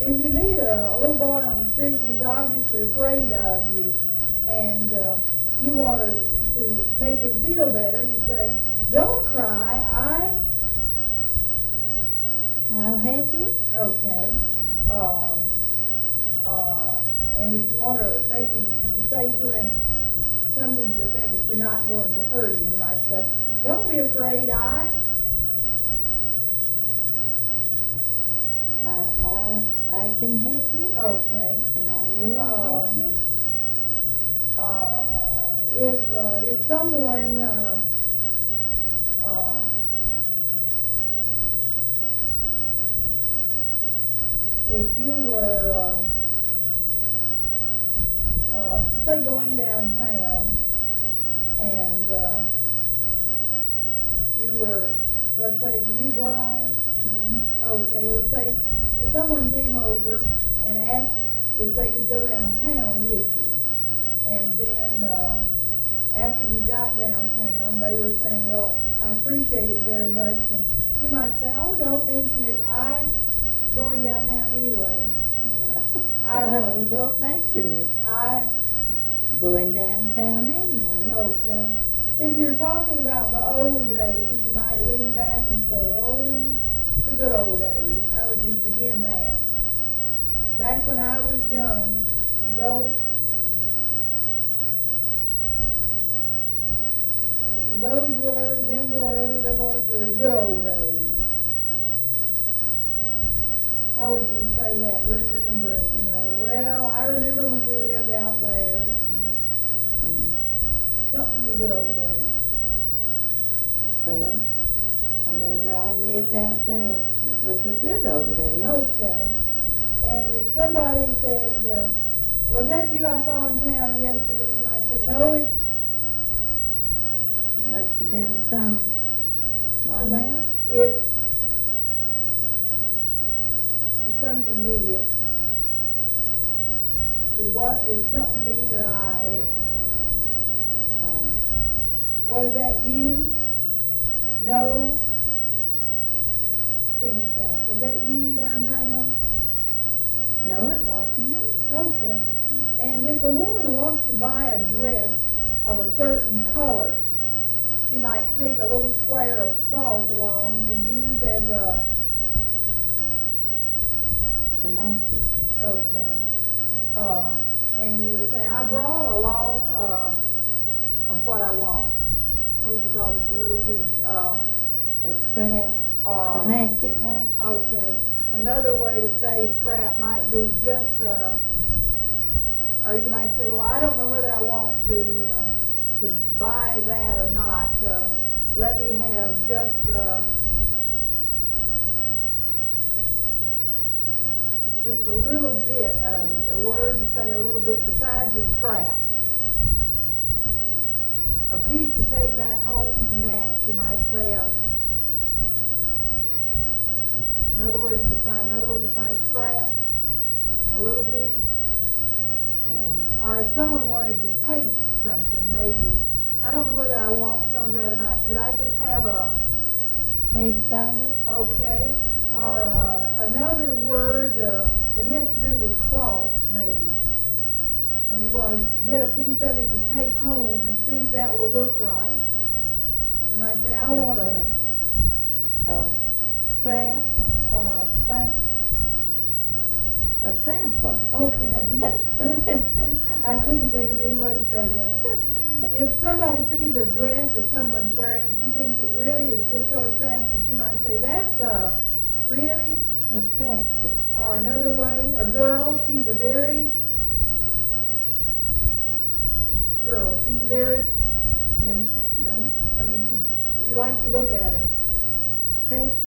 if you meet a little boy on the street and he's obviously afraid of you, and you want to make him feel better, you say, "Don't cry, I'll help you. Okay. And if you want to make him, to say to him something to the effect that you're not going to hurt him, you might say, "Don't be afraid, I can help you. Okay. And I will help you. If someone if you were say going downtown and you were, let's say, do you drive? Mm-hmm. Okay, well, say someone came over and asked if they could go downtown with you, and then after you got downtown, they were saying, "Well, I appreciate it very much," and you might say, "Oh, don't mention it. I'm going downtown anyway." Oh, don't mention it. Going downtown anyway. Okay. If you're talking about the old days, you might lean back and say, "Oh, the good old days." How would you begin that? Back when I was young, those were the good old days. How would you say that? Remember it, Well, I remember when we lived out there. Something of the good old days. Well, whenever I lived out there, it was the good old days. Okay. And if somebody said, "Was that you I saw in town yesterday?" you might say, "No, it Must have been someone else. It's something me. It's something me or I. Was that you? No. Finish that. Was that you downtown? No, it wasn't me. Okay. And if a woman wants to buy a dress of a certain color, she might take a little square of cloth along to use as a... To match it. Okay. And you would say, "I brought along of what I want." What would you call this? A little piece? A scrap. Or to match it back. Okay. Another way to say scrap might be just, or you might say, "Well, I don't know whether I want to buy that or not. Let me have just a little bit of it." A word to say a little bit besides a scrap. A piece to take back home to match. You might say another word beside a scrap, a little piece. Or if someone wanted to taste something, maybe. I don't know whether I want some of that or not. Could I just have a taste of it? Okay. Or another word that has to do with cloth, maybe. And you want to get a piece of it to take home and see if that will look right. You might say, "I want a scrap or a sample." Okay. I couldn't think of any way to say that. If somebody sees a dress that someone's wearing and she thinks it really is just so attractive, she might say, "That's really attractive." Or another way, a girl, she's a very no. you like to look at her. Pretty.